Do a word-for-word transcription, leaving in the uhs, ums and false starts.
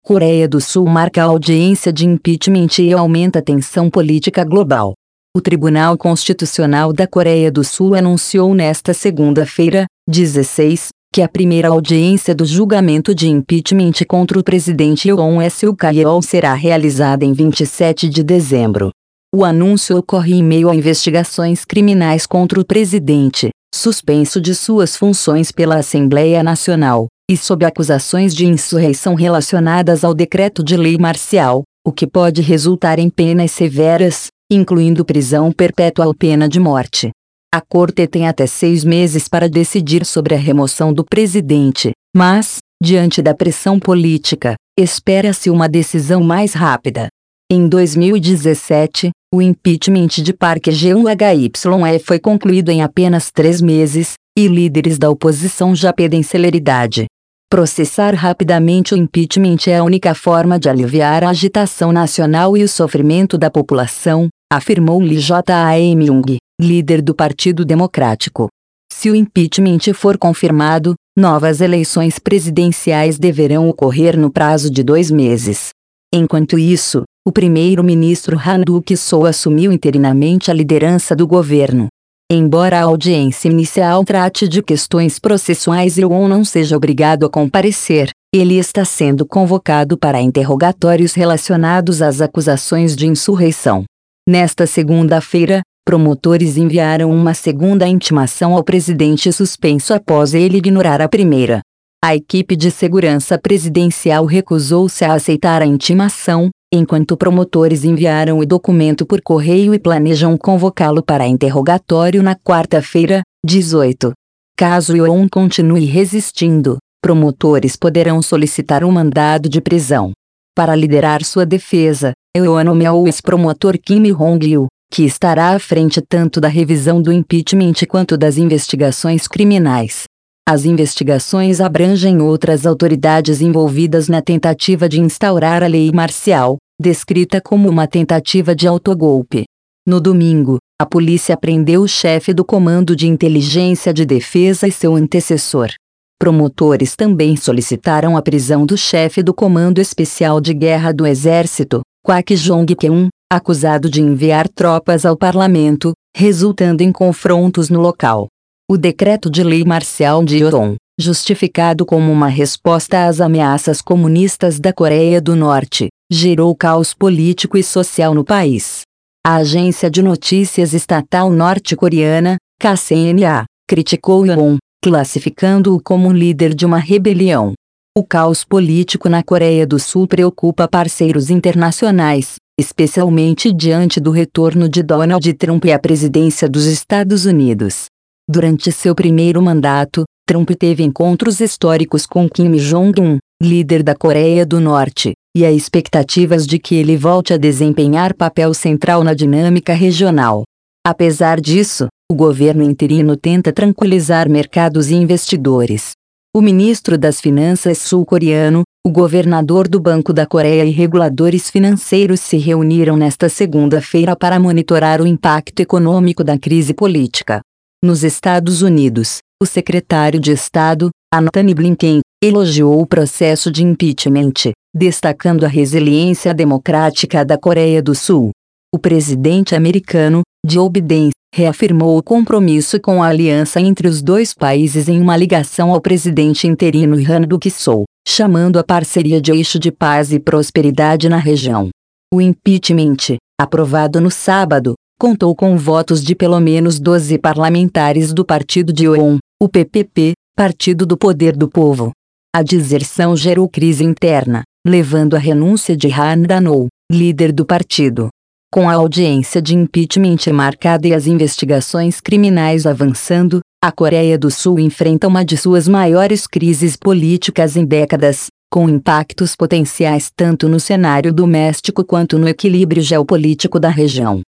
Coreia do Sul marca a audiência de impeachment e aumenta a tensão política global. O Tribunal Constitucional da Coreia do Sul anunciou nesta segunda-feira, dezesseis, que a primeira audiência do julgamento de impeachment contra o presidente Yoon Suk-yeol será realizada em vinte e sete de dezembro. O anúncio ocorre em meio a investigações criminais contra o presidente, suspenso de suas funções pela Assembleia Nacional, e sob acusações de insurreição relacionadas ao decreto de lei marcial, o que pode resultar em penas severas, incluindo prisão perpétua ou pena de morte. A Corte tem até seis meses para decidir sobre a remoção do presidente, mas, diante da pressão política, espera-se uma decisão mais rápida. Em dois mil e dezessete, o impeachment de Park Geun-hye foi concluído em apenas três meses, e líderes da oposição já pedem celeridade. Processar rapidamente o impeachment é a única forma de aliviar a agitação nacional e o sofrimento da população, afirmou Lee Jae-myung, líder do Partido Democrático. Se o impeachment for confirmado, novas eleições presidenciais deverão ocorrer no prazo de dois meses. Enquanto isso, o primeiro-ministro Han Duck-soo assumiu interinamente a liderança do governo. Embora a audiência inicial trate de questões processuais e Yoon não seja obrigado a comparecer, ele está sendo convocado para interrogatórios relacionados às acusações de insurreição. Nesta segunda-feira, promotores enviaram uma segunda intimação ao presidente suspenso após ele ignorar a primeira. A equipe de segurança presidencial recusou-se a aceitar a intimação, enquanto promotores enviaram o documento por correio e planejam convocá-lo para interrogatório na quarta-feira, dezoito. Caso Yoon continue resistindo, promotores poderão solicitar um mandado de prisão. Para liderar sua defesa, Yoon nomeou o ex-promotor Kim Hong-il, que estará à frente tanto da revisão do impeachment quanto das investigações criminais. As investigações abrangem outras autoridades envolvidas na tentativa de instaurar a lei marcial, descrita como uma tentativa de autogolpe. No domingo, a polícia prendeu o chefe do Comando de Inteligência de Defesa e seu antecessor. Promotores também solicitaram a prisão do chefe do Comando Especial de Guerra do Exército, Kwak Jong-keun, acusado de enviar tropas ao parlamento, resultando em confrontos no local. O decreto de lei marcial de Yoon, justificado como uma resposta às ameaças comunistas da Coreia do Norte, gerou caos político e social no país. A agência de notícias estatal norte-coreana, K C N A, criticou Yoon, classificando-o como um líder de uma rebelião. O caos político na Coreia do Sul preocupa parceiros internacionais, especialmente diante do retorno de Donald Trump à presidência dos Estados Unidos. Durante seu primeiro mandato, Trump teve encontros históricos com Kim Jong-un, líder da Coreia do Norte, e há expectativas de que ele volte a desempenhar papel central na dinâmica regional. Apesar disso, o governo interino tenta tranquilizar mercados e investidores. O ministro das Finanças sul-coreano, o governador do Banco da Coreia e reguladores financeiros se reuniram nesta segunda-feira para monitorar o impacto econômico da crise política. Nos Estados Unidos, o secretário de Estado, Antony Blinken, elogiou o processo de impeachment, destacando a resiliência democrática da Coreia do Sul. O presidente americano, Joe Biden, reafirmou o compromisso com a aliança entre os dois países em uma ligação ao presidente interino Han Duck-soo, chamando a parceria de eixo de paz e prosperidade na região. O impeachment, aprovado no sábado, contou com votos de pelo menos doze parlamentares do partido de Yoon, o P P P, Partido do Poder do Povo. A deserção gerou crise interna, levando à renúncia de Han Dan-ho, líder do partido. Com a audiência de impeachment marcada e as investigações criminais avançando, a Coreia do Sul enfrenta uma de suas maiores crises políticas em décadas, com impactos potenciais tanto no cenário doméstico quanto no equilíbrio geopolítico da região.